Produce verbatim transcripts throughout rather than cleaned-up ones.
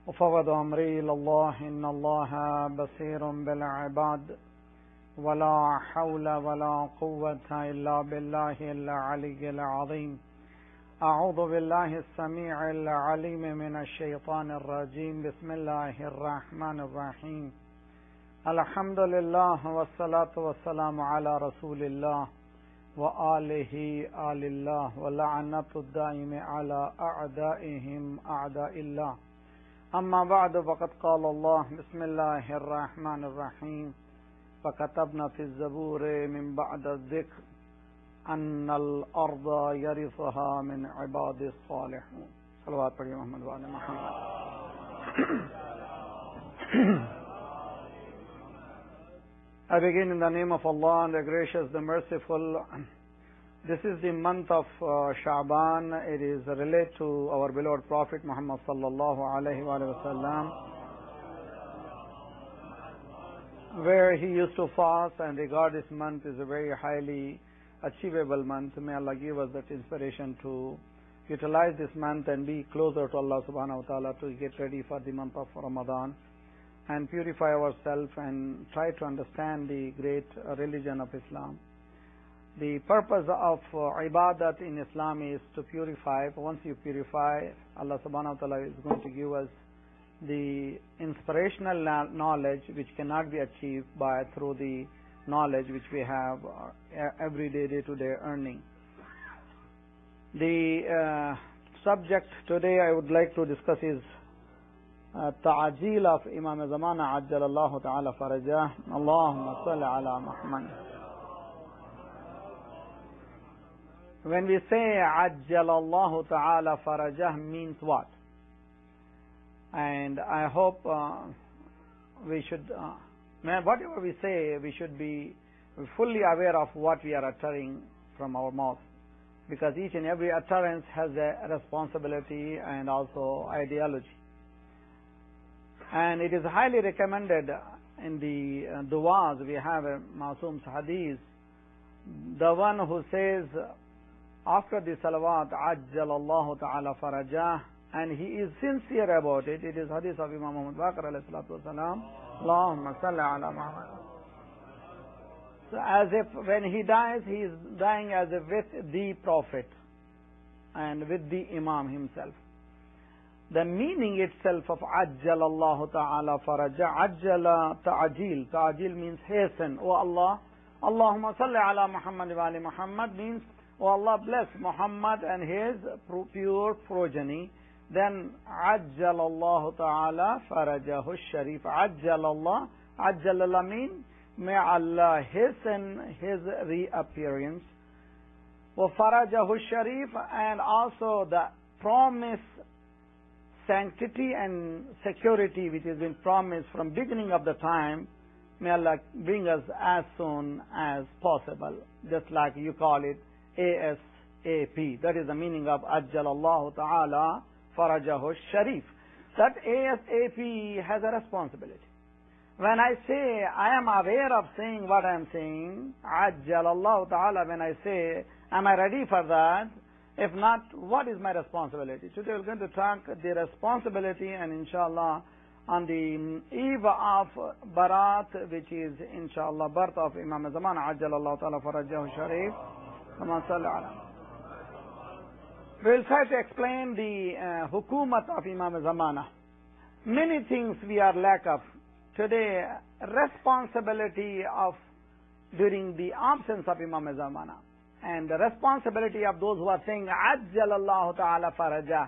وفوض أمري إلى الله إن الله بصير بالعباد ولا حول ولا قوة إلا بالله العلي العظيم. أعوذ بالله السميع العليم من الشيطان الرجيم. بسم الله الرحمن الرحيم. الحمد لله والصلاة والسلام على رسول الله وآله آل الله ولعنة الدائم على أعدائهم أعداء الله. أما بعد فقد قال الله بسم الله الرحمن الرحيم فكتبنا في الزبور من بعد الذكر أن الأرض يرثها من عباد الصالحون. صلوات پڑھیے محمد وعلى محمد. I begin in the name of Allah, the gracious, the merciful. This is the month of uh, Sha'ban. It is related to our beloved Prophet Muhammad sallallahu alaihi wasallam, where he used to fast and regard this month is a very highly achievable month. May Allah give us that inspiration to utilize this month and be closer to Allah subhanahu wa ta'ala, to get ready for the month of Ramadan and purify ourselves and try to understand the great religion of Islam. The purpose of uh, ibadat in Islam is to purify. Once you purify, Allah subhanahu wa ta'ala is going to give us the inspirational knowledge which cannot be achieved by through the knowledge which we have uh, every day, day to day earning. The uh, subject today I would like to discuss is تعجيل of Imam Zamana عجل الله تعالى فرجاه. اللهم صل على محمد. When we say عجل الله تعالى فرجاه means what? And I hope uh, we should, uh, whatever we say, we should be fully aware of what we are uttering from our mouth, because each and every utterance has a responsibility and also ideology. And it is highly recommended in the uh, du'as. We have a Masum's hadith, the one who says after the salawat ajjal Allah ta'ala farajah, and he is sincere about it. It is hadith of Imam Muhammad Baqir alayhi salatu wasalam, Allahumma salli ala Muhammad. So as if when he dies, he is dying as if with the Prophet and with the Imam himself. The meaning itself of ajjal Allah ta'ala faraja, ajjala ta'ajil. Ta'ajil means hasten. Oh Allah, Allahumma salli ala Muhammad wa ali Muhammad means, oh Allah, bless Muhammad and his pure progeny. Then ajjal Allah ta'ala farajahu sharif. Ajjal Allah, ajjal Allah means, may Allah hasten his reappearance. Wa farajahu sharif, and also the promise sanctity and security which has been promised from beginning of the time, may Allah bring us as soon as possible. Just like you call it ASAP. That is the meaning of Ajjal Allah Ta'ala Farajahu Sharif. That ASAP has a responsibility. When I say, I am aware of saying what I am saying, Ajjal Allah Ta'ala, when I say, am I ready for that? If not, what is my responsibility? Today we're going to talk the responsibility, and inshallah on the eve of Barat, which is inshallah birth of Imam Zaman Ajjal Allah Ta'ala Farajahu Sharif. We'll try to explain the uh, hukumat of Imam Zamana. Many things we are lack of. Today, responsibility of during the absence of Imam Zamana, and the responsibility of those who are saying Ajjal Allah Ta'ala Farajah.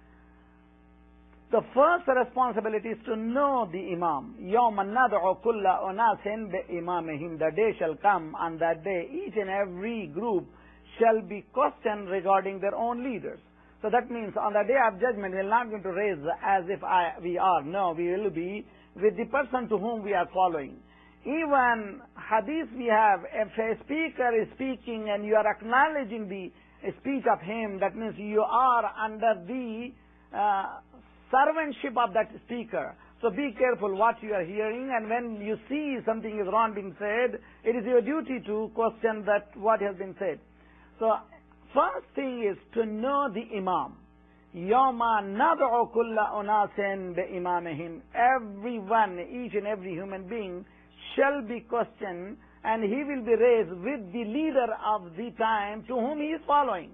The first responsibility is to know the Imam. يَوْمَ نَدْعُ كُلَّ أُنَاسٍ بِإِمَامِهِمْ. The day shall come, on that day each and every group shall be questioned regarding their own leaders. So that means on the day of judgment we are not going to raise as if I, we are. No, we will be with the person to whom we are following. Even hadith we have, if a speaker is speaking and you are acknowledging the speech of him, that means you are under the uh, servantship of that speaker. So be careful what you are hearing, and when you see something is wrong being said, it is your duty to question that what has been said. So first thing is to know the Imam. يَوْمَ نَدْعُ كُلَّ أُنَاسٍ بِإِمَامِهِمْ. Everyone, each and every human being shall be questioned, and he will be raised with the leader of the time to whom he is following.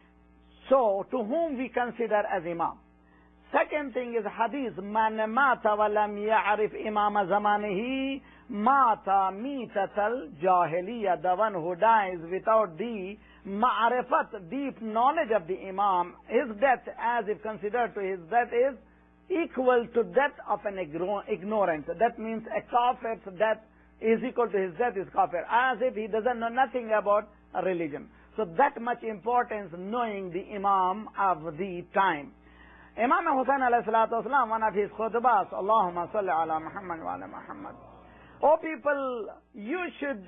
So, to whom we consider as Imam. Second thing is hadith, مَنْ مَاتَ وَلَمْ يَعْرِفْ إِمَامَ زَمَانِهِ مَاتَ مِيتَةَ الْجَاهِلِيَّةِ. The one who dies without the ma'arifat, deep knowledge of the Imam, his death, as if considered to his death, is equal to death of an ignorant. That means a kafir's death is equal to his death is kafir, as if he doesn't know nothing about a religion. So that much importance knowing the Imam of the time. Imam Hussain alayhi salatu wasalam, one of his khutbahs, Allahumma salli ala Muhammad wa ala Muhammad. Oh people, you should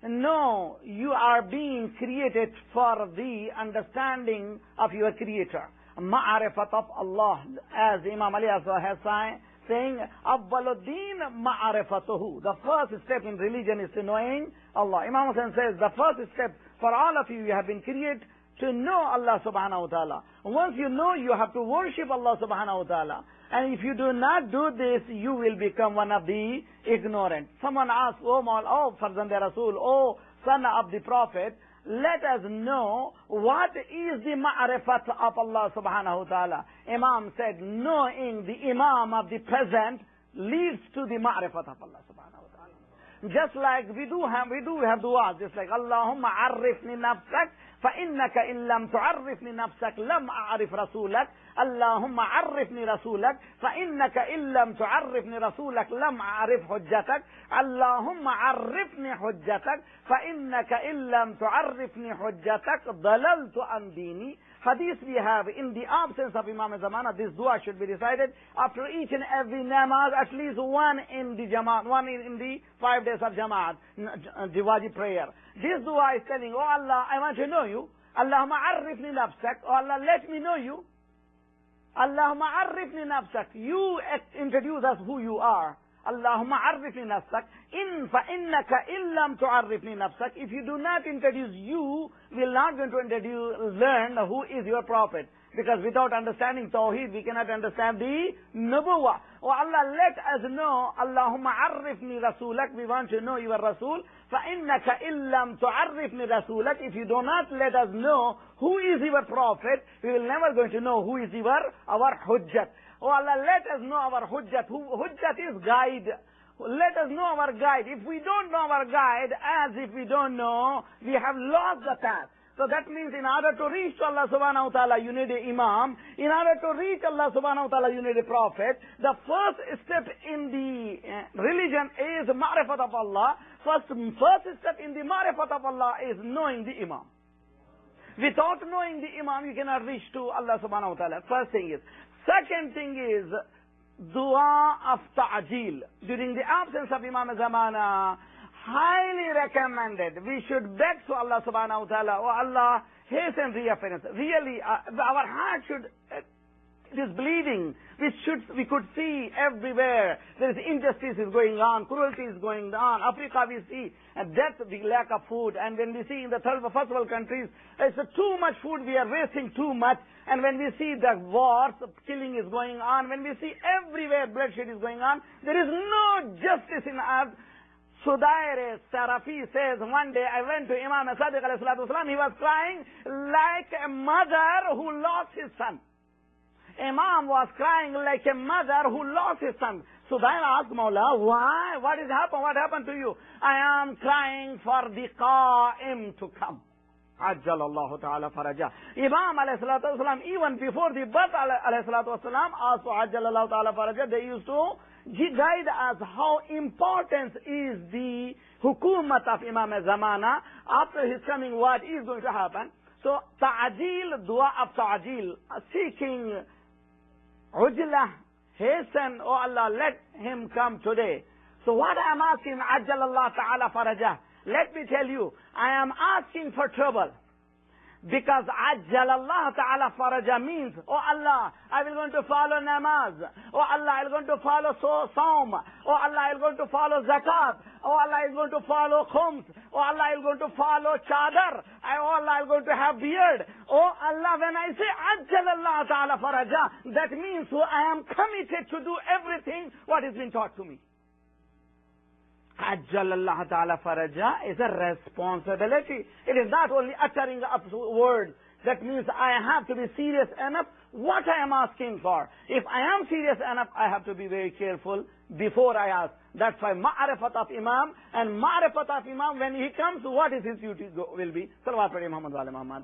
know you are being created for the understanding of your Creator. Ma'arifat of Allah, as Imam Ali has saying, Awwaluddin ma'arifatuhu. The first step in religion is to knowing Allah. Imam Hussain says, the first step for all of you, you have been created to know Allah subhanahu wa ta'ala. Once you know, you have to worship Allah subhanahu wa ta'ala. And if you do not do this, you will become one of the ignorant. Someone asks, oh, Maul, oh, Farzand Rasul, oh, son of the Prophet, let us know what is the ma'arifat of Allah subhanahu wa ta'ala. Imam said, knowing the Imam of the present leads to the ma'arifat of Allah subhanahu wa ta'ala. Just like we do have, we do have du'as, just like Allahumma arifni nafsak, فإنك إن لم تعرفني نفسك لم أعرف رسولك اللهم عرفني رسولك فإنك إن لم تعرفني رسولك لم أعرف حجتك اللهم عرفني حجتك فإنك إن لم تعرفني حجتك ضللت عن ديني. Hadith we have, in the absence of Imam Zamana, this dua should be recited after each and every namaz, at least one in the Jamaat, one in, in the five days of Jamaat, Diwaji prayer. This dua is telling, oh Allah, I want to know you. Allahumma arifni nafsak. Oh Allah, let me know you. Allahumma arifni nafsak. You introduce us who you are. Allahumma arifni nafsak. In fa innaka illam tu'arifni nafsak. If you do not introduce you, we will not going to introduce, learn who is your prophet. Because without understanding Tawheed, we cannot understand the Nubuwah. Oh Allah, let us know, Allahumma arifni rasulak. We want to know your Rasul. فَإِنَّكَ إِلَّمْ تُعَرِّفْنِ رَسُولَكَ. If you do not let us know who is your prophet, we will never going to know who is your, our hujjat. Oh Allah, let us know our hujjat. Hujjat is guide. Let us know our guide. If we don't know our guide, as if we don't know, we have lost the path. So that means in order to reach to Allah subhanahu wa ta'ala, you need an imam. In order to reach Allah subhanahu wa ta'ala, you need a prophet. The first step in the uh, religion is ma'rifat of Allah. First, first step in the ma'rifat of Allah is knowing the imam. Without knowing the imam, you cannot reach to Allah subhanahu wa ta'ala. First thing is. Second thing is dua of ta'jil. During the absence of Imam Zamana, highly recommended. We should beg to Allah subhanahu wa ta'ala, oh Allah, hasten reappearance. Really, uh, our heart should, uh, it is bleeding. We should, we could see everywhere. There is injustice is going on, cruelty is going on. Africa we see uh, death, the lack of food. And when we see in the third, first world countries, it's uh, too much food, we are wasting too much. And when we see the wars, killing is going on, when we see everywhere bloodshed is going on, there is no justice in earth. Sudair Sarafi says, one day I went to Imam Sadiq alayhi salatu wasalam, he was crying like a mother who lost his son. Imam was crying like a mother who lost his son. Sudair asked Mawla, why? What has happened? What happened to you? I am crying for the Qa'im to come. Ajjal Allah Ta'ala Faraja. Imam alayhi salatu wasalam, even before the birth alayhi salatu wasalam, also Ajjal Allah Ta'ala Faraja, they used to guide us how important is the hukumat of Imam Zamana. After his coming, what is going to happen? So, ta'ajil, dua of ta'ajil, seeking ujlah, hasten, oh Allah, let him come today. So what I am asking, Ajjal Allah Ta'ala Faraja, let me tell you, I am asking for trouble. Because Ajjal Allah Ta'ala Faraja means, oh Allah, I will going to follow namaz. Oh Allah, I will going to follow so, Saum. Oh Allah, I will going to follow zakat. Oh Allah, I will going to follow khums. Oh Allah, I will going to follow chadar. Oh Allah, I will going to have beard. Oh Allah, when I say Ajjal Allah Ta'ala Faraja, that means oh, I am committed to do everything what has been taught to me. Ajjal Allah Ta'ala Faraja is a responsibility. It is not only uttering up words. That means I have to be serious enough what I am asking for. If I am serious enough, I have to be very careful before I ask. That's why ma'rifat of Imam, and ma'rifat of Imam, when he comes, what is his duty will be? Salawat Padi Muhammad wa ala Muhammad.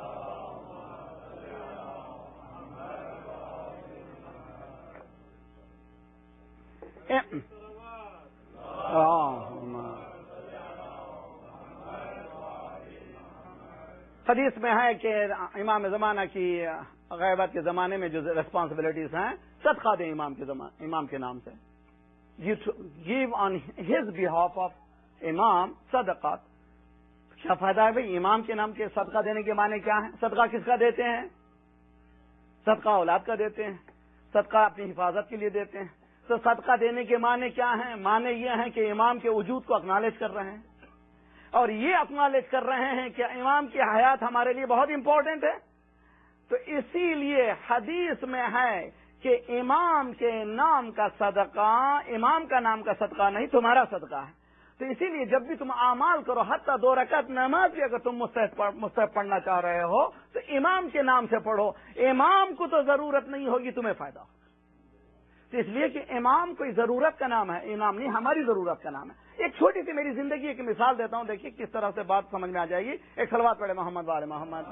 حدیث میں ہے کہ امام زمانہ کی غیبت کے زمانے میں جو ریسپانسبلٹیز ہیں صدقہ دیں امام کے زمان امام کے نام سے. You give on his behalf of امام صدقات. کیا فائدہ ہے بھائی امام کے نام کے صدقہ دینے کے معنی کیا ہے؟ صدقہ کس کا دیتے ہیں؟ صدقہ اولاد کا دیتے ہیں. صدقہ اپنی حفاظت کے لیے دیتے ہیں. تو صدقہ دینے کے معنی کیا ہیں؟ معنی یہ ہیں کہ امام کے وجود کو اکنالج کر رہے ہیں اور یہ اکنالج کر رہے ہیں کہ امام کی حیات ہمارے لیے بہت امپورٹنٹ ہے. تو اسی لیے حدیث میں ہے کہ امام کے نام کا صدقہ امام کا نام کا صدقہ نہیں تمہارا صدقہ ہے. تو اسی لیے جب بھی تم اعمال کرو حتی دو رکعت نماز بھی اگر تم مستحب پڑھنا چاہ رہے ہو تو امام کے نام سے پڑھو. امام کو تو ضرورت نہیں ہوگی تمہیں فائدہ ہوگا. تو اس لیے کہ امام کوئی ضرورت کا نام ہے, امام نہیں ہماری ضرورت کا نام ہے. ایک چھوٹی سی میری زندگی کی مثال دیتا ہوں, دیکھیے کس طرح سے بات سمجھ میں آ جائے گی. ایک صلوات پڑھے محمد والے محمد.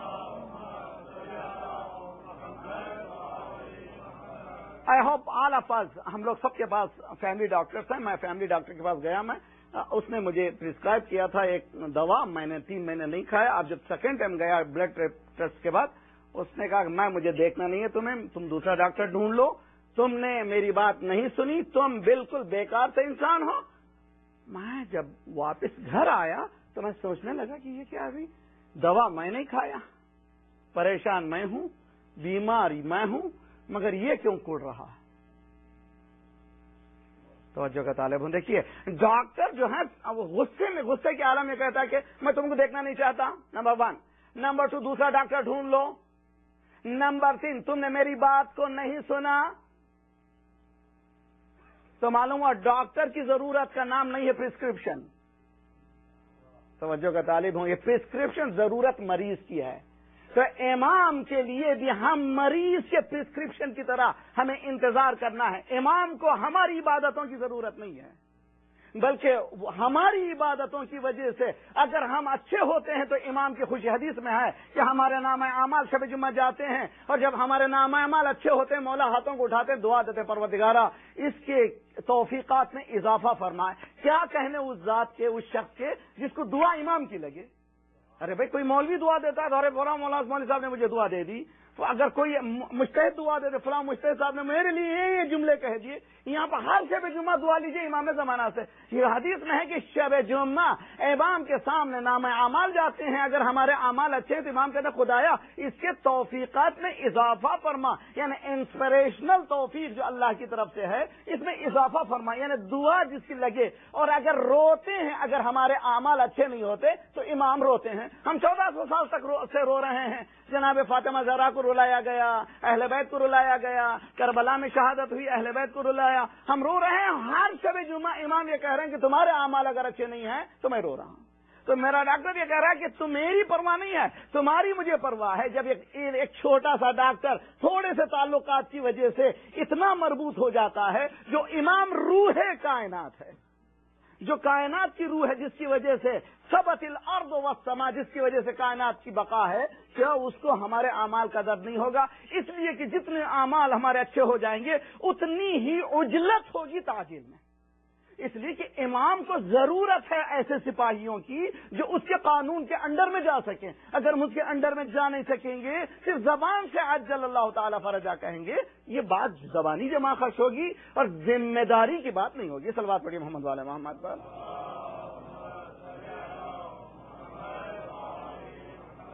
آئی ہوپ آل آف اس, ہم لوگ سب کے پاس فیملی ڈاکٹرس ہیں. میں فیملی ڈاکٹر کے پاس گیا, میں اس نے مجھے پرسکرائب کیا تھا ایک دوا, میں نے تین مہینے نہیں کھایا. اب جب سیکنڈ ٹائم گیا بلڈ ٹیسٹ کے بعد, اس نے کہا کہ میں مجھے دیکھنا نہیں ہے تمہیں, تم دوسرا ڈاکٹر ڈھونڈ لو, تم نے میری بات نہیں سنی, تم بالکل بیکار سے انسان ہو. میں جب واپس گھر آیا تو میں سوچنے لگا کہ یہ کیا ابھی دوا میں نہیں کھایا, پریشان میں ہوں, بیماری میں ہوں, مگر یہ کیوں کوڑ رہا ہے. توجہ کا طالب ہوں. دیکھیے ڈاکٹر جو ہے وہ غصے میں غصے کے عالم میں کہتا ہے کہ میں تم کو دیکھنا نہیں چاہتا, نمبر ون. نمبر ٹو, دوسرا ڈاکٹر ڈھونڈ لو. نمبر تین, تم نے میری بات کو نہیں سنا. تو معلوم ہوا ڈاکٹر کی ضرورت کا نام نہیں ہے پرسکرپشن. توجہ کا طالب ہوں, یہ پرسکرپشن ضرورت مریض کی ہے. تو امام کے لیے بھی ہم مریض کے پرسکرپشن کی طرح ہمیں انتظار کرنا ہے. امام کو ہماری عبادتوں کی ضرورت نہیں ہے, بلکہ ہماری عبادتوں کی وجہ سے اگر ہم اچھے ہوتے ہیں تو امام کی خوشی حدیث میں ہے کہ ہمارے نام اعمال شب جمعہ جاتے ہیں, اور جب ہمارے نام اعمال اچھے ہوتے ہیں مولا ہاتھوں کو اٹھاتے دعا دیتے پروردگارا اس کے توفیقات میں اضافہ فرمائے. کیا کہنے اس ذات کے, اس شخص کے جس کو دعا امام کی لگے. ارے بھائی کوئی مولوی دعا دیتا ہے تو ارے فلاں مولا مولوی صاحب نے مجھے دعا دے دی. تو اگر کوئی مجتہد دعا دے دے, فلاں مجتہد صاحب نے میرے لیے یہ یہ جملے کہہ دیے, یہاں پر ہر شب جمعہ دعا لیجیے امام زمانہ سے. یہ حدیث میں ہے کہ شب جمعہ امام کے سامنے نام اعمال جاتے ہیں, اگر ہمارے اعمال اچھے ہیں تو امام کہتا ہے خدایا اس کے توفیقات میں اضافہ فرما, یعنی انسپریشنل توفیق جو اللہ کی طرف سے ہے اس میں اضافہ فرما, یعنی دعا جس کی لگے. اور اگر روتے ہیں, اگر ہمارے اعمال اچھے نہیں ہوتے تو امام روتے ہیں. ہم چودہ سو سال تک رو سے رو رہے ہیں, جناب فاطمہ زہرا کو رلایا گیا, اہل بیت کو رلایا گیا, کربلا میں شہادت ہوئی, اہل بیت کو رلایا. ہم رو رہے ہیں ہر شب جمعہ, امام یہ کہہ رہے ہیں کہ تمہارے اعمال اگر اچھے نہیں ہیں تو میں رو رہا ہوں. تو میرا ڈاکٹر یہ کہہ رہا ہے کہ تم میری پرواہ نہیں ہے, تمہاری مجھے پرواہ ہے. جب ایک ایک چھوٹا سا ڈاکٹر تھوڑے سے تعلقات کی وجہ سے اتنا مربوط ہو جاتا ہے, جو امام روح کائنات ہے, جو کائنات کی روح ہے, جس کی وجہ سے ثبت الارض والسماء, جس کی وجہ سے کائنات کی بقا ہے, کیا اس کو ہمارے اعمال کا درد نہیں ہوگا؟ اس لیے کہ جتنے اعمال ہمارے اچھے ہو جائیں گے اتنی ہی عجلت ہوگی تعجیل میں. اس لیے کہ امام کو ضرورت ہے ایسے سپاہیوں کی جو اس کے قانون کے انڈر میں جا سکیں. اگر ہم اس کے انڈر میں جا نہیں سکیں گے, صرف زبان سے عجل اللہ تعالیٰ فرجا کہیں گے, یہ بات زبانی جمع خش ہوگی اور ذمہ داری کی بات نہیں ہوگی. صلوات پڑھیے محمد والے محمد پر.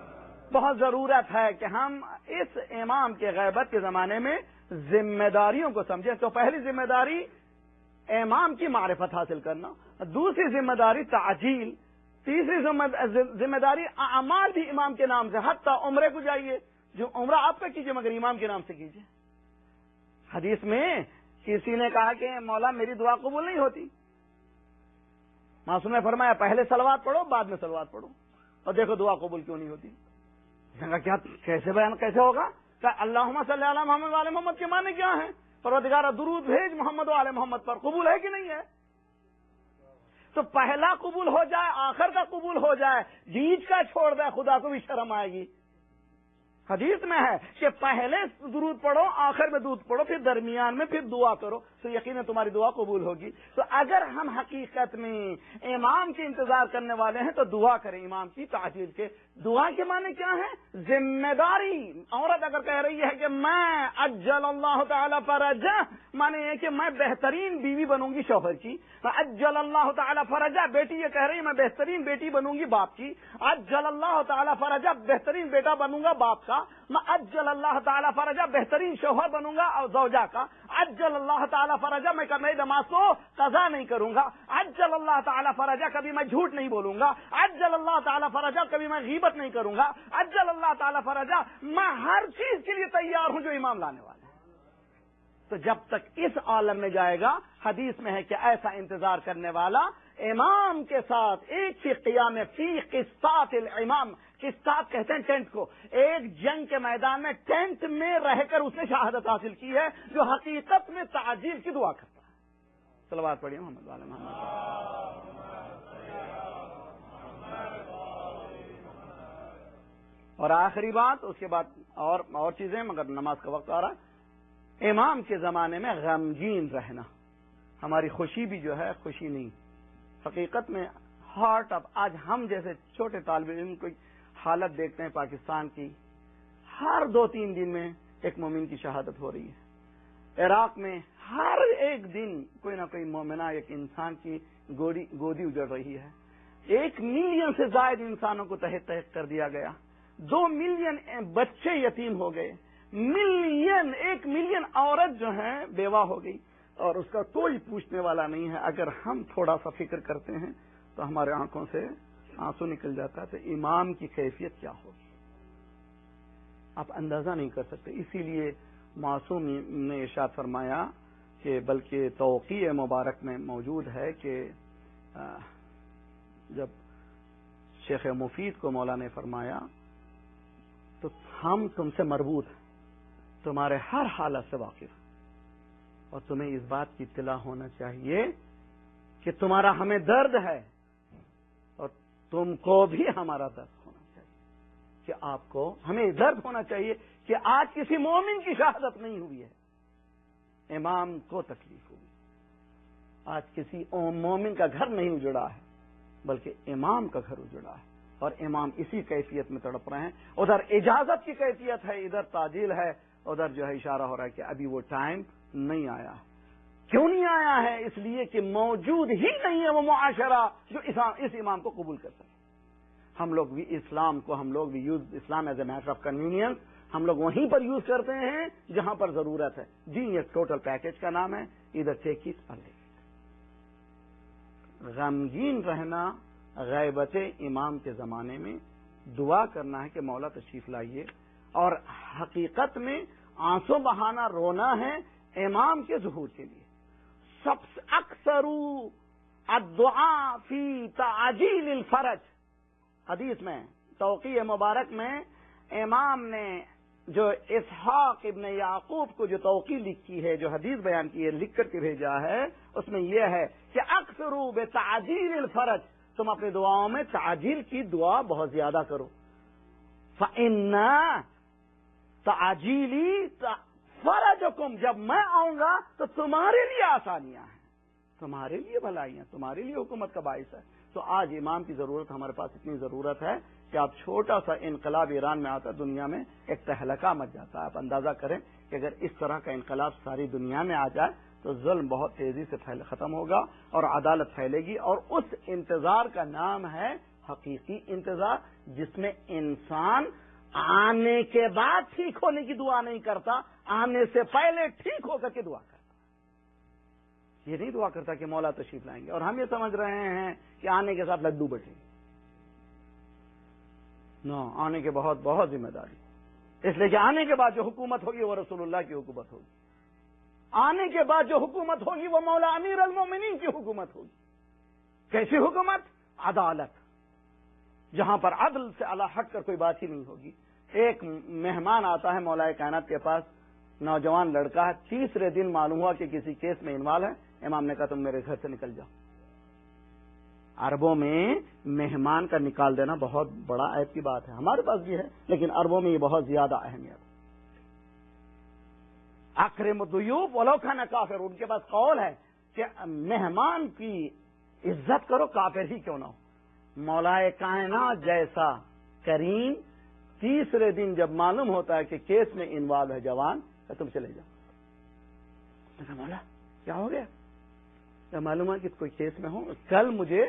بہت ضرورت ہے کہ ہم اس امام کے غیبت کے زمانے میں ذمہ داریوں کو سمجھیں. تو پہلی ذمہ داری امام کی معرفت حاصل کرنا، دوسری ذمہ داری تعجیل، تیسری ذمہ داری اعمال بھی امام کے نام سے، حتیٰ عمرے کو جائیے، جو عمرہ آپ کا کیجیے مگر امام کے نام سے کیجیے. حدیث میں کسی نے کہا کہ مولا میری دعا قبول نہیں ہوتی، معصوم نے فرمایا پہلے صلوات پڑھو بعد میں صلوات پڑھو اور دیکھو دعا قبول کیوں نہیں ہوتی. کہا کیا کیسے بیان کیسے ہوگا؟ کہ اللہم صلی علی محمد وعلی محمد کے معنی کیا ہیں؟ پروردگار درود بھیج محمد وعلی محمد پر. قبول ہے کہ نہیں ہے؟ تو پہلا قبول ہو جائے، آخر کا قبول ہو جائے، بیچ کا چھوڑ دے، خدا کو بھی شرم آئے گی. حدیث میں ہے کہ پہلے درود پڑھو، آخر میں درود پڑھو، پھر درمیان میں پھر دعا کرو، تو یقیناً تمہاری دعا قبول ہوگی. تو اگر ہم حقیقت میں امام کے انتظار کرنے والے ہیں تو دعا کریں امام کی تعجیل کے. دعا کے معنی کیا ہے؟ ذمہ داری. عورت اگر کہہ رہی ہے کہ میں اجل اللہ تعالی فرجہ، معنی یہ کہ میں بہترین بیوی بنوں گی شوہر کی. اجل اللہ تعالی فرجہ، بیٹی یہ کہہ رہی ہے میں بہترین بیٹی بنوں گی باپ کی. اجل اللہ تعالی فرجہ، بہترین بیٹا بنوں گا باپ کا. میں اجل اللہ تعالی فرجہ، بہترین شوہر بنوں گا اور زوجہ کا. اجل اللہ تعالی فرجہ، میں کبھی نماز کو قضا نہیں کروں گا. اجل اللہ تعالی فرجہ، کبھی میں جھوٹ نہیں بولوں گا. اجل اللہ تعالی فرجہ، کبھی میں غیبت نہیں کروں گا. اجل اللہ تعالی فرجہ، میں ہر چیز کے لیے تیار ہوں جو امام لانے والا ہے. تو جب تک اس عالم میں جائے گا، حدیث میں ہے کہ ایسا انتظار کرنے والا امام کے ساتھ ایک فی قیام فی قسطات الامام، قسطات کہتے ہیں ٹینٹ کو، ایک جنگ کے میدان میں ٹینٹ میں رہ کر اس نے شہادت حاصل کی ہے، جو حقیقت میں تعجیل کی دعا کرتا ہے. صلوات پڑھیے محمد والے محمد. اور آخری بات، اس کے بعد اور اور چیزیں، مگر نماز کا وقت آ رہا ہے. امام کے زمانے میں غمگین رہنا، ہماری خوشی بھی جو ہے خوشی نہیں. حقیقت میں ہارٹ اب آج ہم جیسے چھوٹے طالب علم کوئی حالت دیکھتے ہیں پاکستان کی، ہر دو تین دن میں ایک مومن کی شہادت ہو رہی ہے. عراق میں ہر ایک دن کوئی نہ کوئی مومنہ ایک انسان کی گودی گودی اجڑ رہی ہے. ایک ملین سے زائد انسانوں کو تحت تحت کر دیا گیا. دو ملین بچے یتیم ہو گئے. ملین ایک ملین عورت جو ہے بیوہ ہو گئی اور اس کا کوئی پوچھنے والا نہیں ہے. اگر ہم تھوڑا سا فکر کرتے ہیں تو ہمارے آنکھوں سے آنسو نکل جاتا ہے. تو امام کی کیفیت کیا ہوگی آپ اندازہ نہیں کر سکتے. اسی لیے معصوم نے ارشاد فرمایا کہ بلکہ توقیع مبارک میں موجود ہے کہ جب شیخ مفید کو مولا نے فرمایا تو ہم تم سے مربوط ہیں، تمہارے ہر حالت سے واقف، اور تمہیں اس بات کی اطلاع ہونا چاہیے کہ تمہارا ہمیں درد ہے اور تم کو بھی ہمارا درد ہونا چاہیے، کہ آپ کو ہمیں درد ہونا چاہیے کہ آج کسی مومن کی شہادت نہیں ہوئی ہے، امام کو تکلیف ہوئی. آج کسی مومن کا گھر نہیں اجڑا ہے بلکہ امام کا گھر اجڑا ہے، اور امام اسی کیفیت میں تڑپ رہے ہیں. ادھر اجازت کی کیفیت ہے، ادھر تعجیل ہے، ادھر جو ہے اشارہ ہو رہا ہے کہ ابھی وہ ٹائم نہیں آیا ہے. کیوں نہیں آیا ہے؟ اس لیے کہ موجود ہی نہیں ہے وہ معاشرہ جو اس امام کو قبول کر سکے. ہم لوگ بھی اسلام کو ہم لوگ بھی use Islam as a matter of convenience ہم لوگ وہیں پر یوز کرتے ہیں جہاں پر ضرورت ہے. دین ایک ٹوٹل پیکج کا نام ہے، ادھر ٹیک اٹ اور لیٹ اٹ. غمگین رہنا غیبت امام کے زمانے میں دعا کرنا ہے کہ مولا تشریف لائیے، اور حقیقت میں آنسو بہانا رونا ہے امام کے ظہور کے لیے. سب سے اکثر الدعاء فی تعجیل الفرج، حدیث میں توقیع مبارک میں امام نے جو اسحاق ابن یعقوب کو جو توقیع لکھی ہے، جو حدیث بیان کی ہے، لکھ کر کے بھیجا ہے، اس میں یہ ہے کہ اکثر بتعجیل الفرج، تم اپنی دعاؤں میں تعجیل کی دعا بہت زیادہ کرو. فَإِنَّ تعجیلی فرجکم، جب میں آؤں گا تو تمہارے لیے آسانیاں ہیں، تمہارے لیے بھلائیاں، تمہارے لیے حکومت کا باعث ہے. تو آج امام کی ضرورت ہمارے پاس اتنی ضرورت ہے کہ آپ چھوٹا سا انقلاب ایران میں آتا دنیا میں ایک تہلکہ مچ جاتا ہے. آپ اندازہ کریں کہ اگر اس طرح کا انقلاب ساری دنیا میں آ جائے تو ظلم بہت تیزی سے پھیل ختم ہوگا اور عدالت پھیلے گی. اور اس انتظار کا نام ہے حقیقی انتظار، جس میں انسان آنے کے بعد ٹھیک ہونے کی دعا نہیں کرتا، آنے سے پہلے ٹھیک ہو کر کے دعا کرتا. یہ نہیں دعا کرتا کہ مولا تشریف لائیں گے، اور ہم یہ سمجھ رہے ہیں کہ آنے کے ساتھ لڈو بٹیں گے. نہ، آنے کے بہت بہت ذمہ داری، اس لیے کہ آنے کے بعد جو حکومت ہوگی وہ رسول اللہ کی حکومت ہوگی. آنے کے بعد جو حکومت ہوگی وہ مولا امیر المومنین کی حکومت ہوگی. کیسی حکومت؟ عدالت، جہاں پر عدل سے الگ ہٹ کر کوئی بات ہی نہیں ہوگی. ایک مہمان آتا ہے مولا کائنات کے پاس، نوجوان لڑکا ہے، تیسرے دن معلوم ہوا کہ کسی کیس میں انوالو ہے. امام نے کہا تم میرے گھر سے نکل جاؤ. عربوں میں مہمان کا نکال دینا بہت بڑا عیب کی بات ہے، ہمارے پاس بھی ہے لیکن عربوں میں یہ بہت زیادہ اہمیت ہے. اکرم الضیوف ولو کان کافر، ان کے پاس قول ہے کہ مہمان کی عزت کرو کافر ہی کیوں نہ ہو. مولا کائنات جیسا کریم تیسرے دن جب معلوم ہوتا ہے کہ کیس میں انوالو ہے جوان، تو تم چلے جاؤ. کہا مولا کیا ہو گیا؟ کیا معلوم ہے کہ کوئی کیس میں ہوں، کل مجھے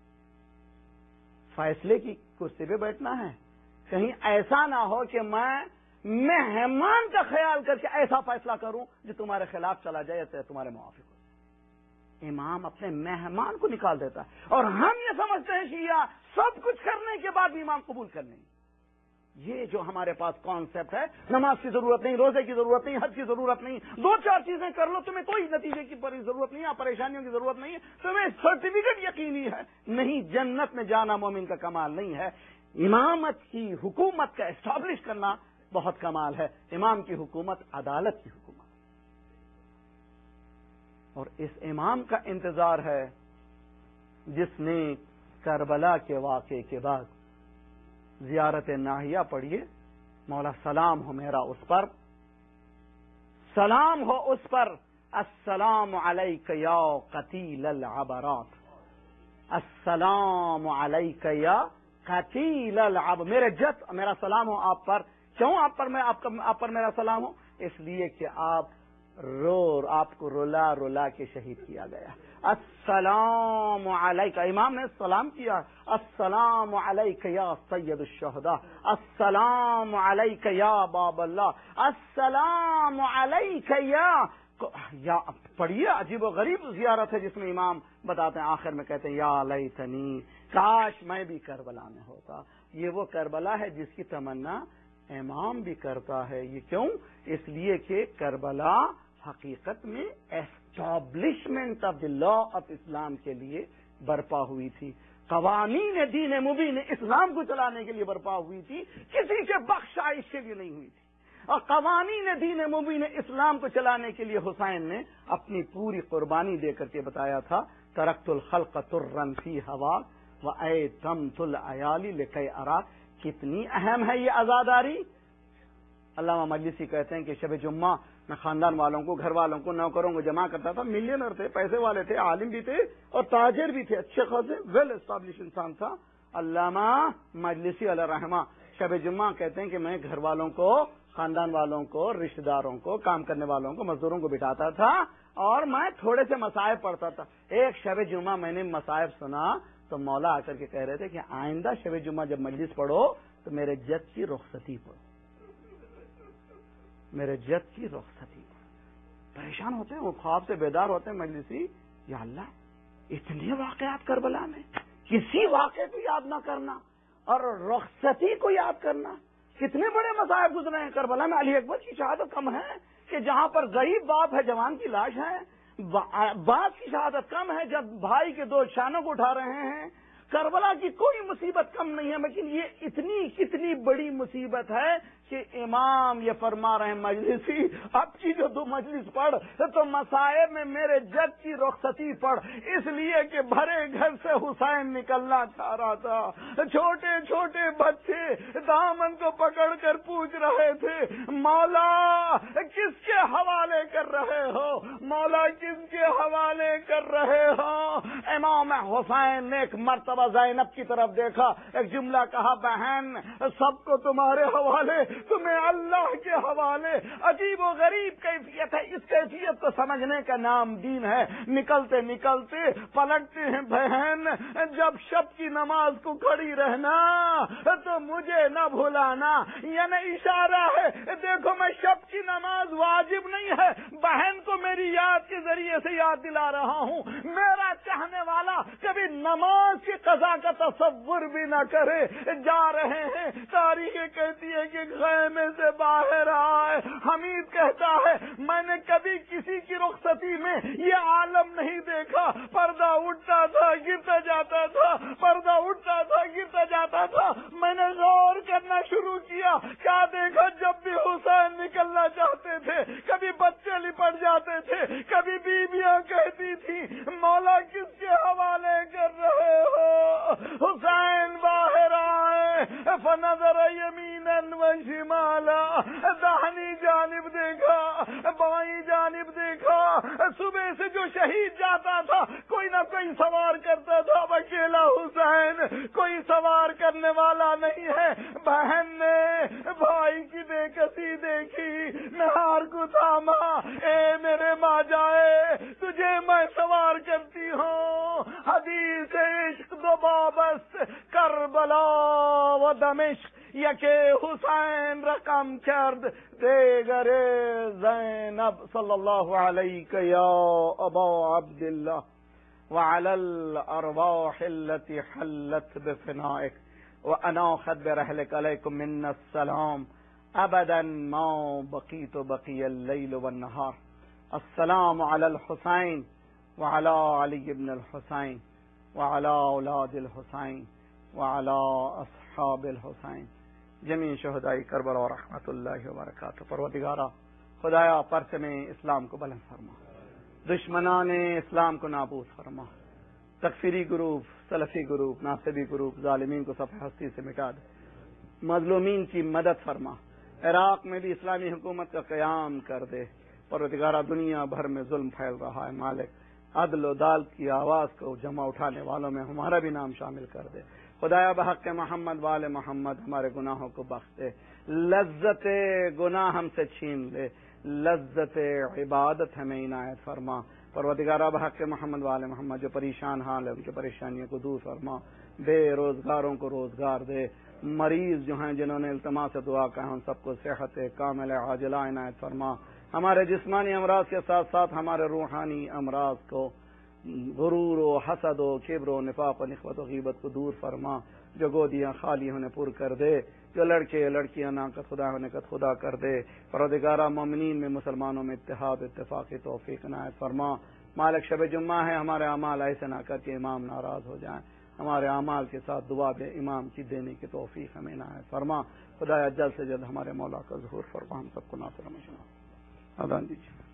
فیصلے کی کرسی پہ بیٹھنا ہے، کہیں ایسا نہ ہو کہ میں مہمان کا خیال کر کے ایسا فیصلہ کروں جو تمہارے خلاف چلا جائے یا تمہارے موافق ہو. امام اپنے مہمان کو نکال دیتا ہے، اور ہم یہ سمجھتے ہیں شیعہ سب کچھ کرنے کے بعد بھی امام قبول کرنے. یہ جو ہمارے پاس کانسیپٹ ہے، نماز کی ضرورت نہیں، روزے کی ضرورت نہیں، حج کی ضرورت نہیں، دو چار چیزیں کر لو تمہیں کوئی نتیجے کی ضرورت نہیں، پریشانیوں کی ضرورت نہیں ہے، تمہیں سرٹیفکیٹ یقینی ہے. نہیں، جنت میں جانا مومن کا کمال نہیں ہے، امامت کی حکومت کا اسٹیبلش کرنا بہت کمال ہے. امام کی حکومت عدالت کی حکومت، اور اس امام کا انتظار ہے جس نے کربلا کے واقعے کے بعد زیارت ناہیہ پڑھیے. مولا سلام ہو میرا اس پر، سلام ہو اس پر. السلام علیک یا قتیل العبرات، السلام علیک یا قتیل العب، میرے جت میرا سلام ہو آپ پر. کیوں آپ پر میں آپ, آپ پر میرا سلام ہو؟ اس لیے کہ آپ رو آپ کو رولا رولا کے شہید کیا گیا. السلام علیک، امام نے سلام کیا، السلام علیک یا سید الشہداء، السلام علیک یا باب اللہ، السلام علیک یا یا پڑھیے. عجیب و غریب زیارت ہے جس میں امام بتاتے ہیں، آخر میں کہتے ہیں یا لیتنی، کاش میں بھی کربلا میں ہوتا. یہ وہ کربلا ہے جس کی تمنا امام بھی کرتا ہے. یہ کیوں؟ اس لیے کہ کربلا حقیقت میں establishment of the law of Islam کے لیے برپا ہوئی تھی، قوانین دین مبین اسلام کو چلانے کے لیے برپا ہوئی تھی، کسی کے بخشائش کے لیے نہیں ہوئی تھی. اور قوانین دین مبین اسلام کو چلانے کے لیے حسین نے اپنی پوری قربانی دے کر کے بتایا تھا، ترکت الخلق ترن فی ہوا و ایتمت العیالی لکی ارا. کتنی اہم ہے یہ عزاداری. علامہ مجلسی کہتے ہیں کہ شب جمعہ میں خاندان والوں کو، گھر والوں کو، نوکروں کو جمع کرتا تھا. ملینر تھے، پیسے والے تھے، عالم بھی تھے اور تاجر بھی تھے، اچھے خاصے ویل اسٹیبلش انسان تھا علامہ مجلسی علیہ رحمہ. شب جمعہ کہتے ہیں کہ میں گھر والوں کو، خاندان والوں کو، رشتہ داروں کو، کام کرنے والوں کو، مزدوروں کو بٹھاتا تھا اور میں تھوڑے سے مصائب پڑھتا تھا. ایک شب جمعہ میں نے مصائب سنا تو مولا آ کر کے کہہ رہے تھے کہ آئندہ شب جمعہ جب مجلس پڑھو تو میرے جد کی رخصتی پڑھو، میرے جد کی رخصتی پڑھو. پریشان ہوتے ہیں وہ، خواب سے بیدار ہوتے ہیں مجلسی، یا اللہ اتنے واقعات کربلا میں، کسی واقعے کو یاد نہ کرنا اور رخصتی کو یاد کرنا. کتنے بڑے مصائب گزرے ہیں کربلا میں. علی اکبر کی شہادت کم ہے کہ جہاں پر غریب باپ ہے، جوان کی لاش ہے. باپ کی شہادت کم ہے جب بھائی کے دو شانوں کو اٹھا رہے ہیں. کربلا کی کوئی مصیبت کم نہیں ہے، لیکن یہ اتنی کتنی بڑی مصیبت ہے کہ امام یہ فرما رہے ہیں مجلسی اب کی جو دو مجلس پڑھ تو مصائب میں میرے جد کی رخصتی پڑھ، اس لیے کہ بھرے گھر سے حسین نکلنا چاہ رہا تھا. چھوٹے چھوٹے بچے دامن کو پکڑ کر پوچھ رہے تھے مولا کس کے حوالے کر رہے ہو، مولا کس کے حوالے کر رہے ہو. امام حسین نے ایک مرتبہ زینب کی طرف دیکھا، ایک جملہ کہا بہن سب کو تمہارے حوالے تمہیں اللہ کے حوالے. عجیب و غریب کیفیت ہے. اس کیفیت کو سمجھنے کا نام دین ہے. نکلتے نکلتے پلٹتے ہیں بہن. جب شب کی نماز کو کھڑی رہنا تو مجھے نہ بھلانا. یعنی اشارہ ہے دیکھو میں شب کی نماز واجب نہیں ہے, بہن کو میری یاد کے ذریعے سے یاد دلا رہا ہوں. میرا چاہنے والا کبھی نماز کی قضا کا تصور بھی نہ کرے. جا رہے ہیں, تاریخ کہتی ہے کہ خیمے سے باہر آئے. حمید کہتا ہے میں نے کبھی کسی کی رخصتی میں یہ عالم نہیں دیکھا. پردہ اٹھتا تھا گرتا جاتا تھا, پردہ اٹھتا تھا گرتا جاتا تھا. میں نے غور کرنا شروع کیا, کیا دیکھا جب بھی حسین نکلنا چاہتے تھے کبھی بچے لپٹ جاتے تھے, کبھی بیویاں کہتی تھی مولا کس کے حوالے کر رہے ہو. حسین باہر آئے, فنظر یمینا و شمالا, داہنی جانب دیکھا, بائیں جانب دیکھا. صبح سے جو شہید جاتا تھا کوئی نہ کوئی سوار کرتا تھا, اکیلا حسین کوئی سوار کرنے والا نہیں ہے. بہن نے بھائی کی بے کسی دیکھی, نہار کو تھاما, اے میرے ماں جائے تجھے میں سوار کرتی ہوں. حدیث عشق دو بابست کربلا و دمشق, یکے حسین رقم کرد دیگر زینب. صلی اللہ علیہ یا ابا عبداللہ وعلی الارواح التي حلت بفنائک واناخت برحلک علیکم من السلام ابدا ما بقیت بقی اللیل والنہار. السلام علی الحسین وعلی علی ابن الحسین وعلی اولاد الحسین وعلی اصحاب الحسین جمیع شہداء کربلا و رحمت اللہ وبرکاتہ. پروردگارا خدایا پرچم اسلام کو بلند فرما, دشمنان اسلام کو نابود فرما. تکفیری گروپ, سلفی گروپ, ناصبی گروپ, ظالمین کو صفحہ ہستی سے مٹا دے. مظلومین کی مدد فرما. عراق میں بھی اسلامی حکومت کا قیام کر دے. پروردگارا دنیا بھر میں ظلم پھیل رہا ہے, مالک عدل و عدالت کی آواز کو جمع اٹھانے والوں میں ہمارا بھی نام شامل کر دے. خدایا بحق محمد وال محمد ہمارے گناہوں کو بخش دے, لذت گناہ ہم سے چھین لے, لذت عبادت ہمیں عنایت فرما. پروردگارہ بحق محمد وال محمد جو پریشان حال ہے ان کی پریشانیوں کو دور فرما. بے روزگاروں کو روزگار دے. مریض جو ہیں جنہوں نے التماس سے دعا کہا ان سب کو صحت کامل عاجلہ عنایت فرما. ہمارے جسمانی امراض کے ساتھ ساتھ ہمارے روحانی امراض کو, غرور و حسد و کبر و نفاق و نخوت و غیبت کو دور فرما. جو گودیاں خالی ہونے پر کر دے, جو لڑکے لڑکیاں ناقص خدا ہونے کا خدا کر دے. پروردگارہ مومنین میں مسلمانوں میں اتحاد اتفاقی توفیق عنایت فرما. مالک شب جمعہ ہے, ہمارے اعمال ایسے نہ کر کے امام ناراض ہو جائیں. ہمارے اعمال کے ساتھ دعا دے امام کی دینے کی توفیق ہمیں عنایت فرما. خدایا جلد سے جلد ہمارے مولا کا ظہور فرما. ہم سب کو ناصر مشنا اذان دیجیے.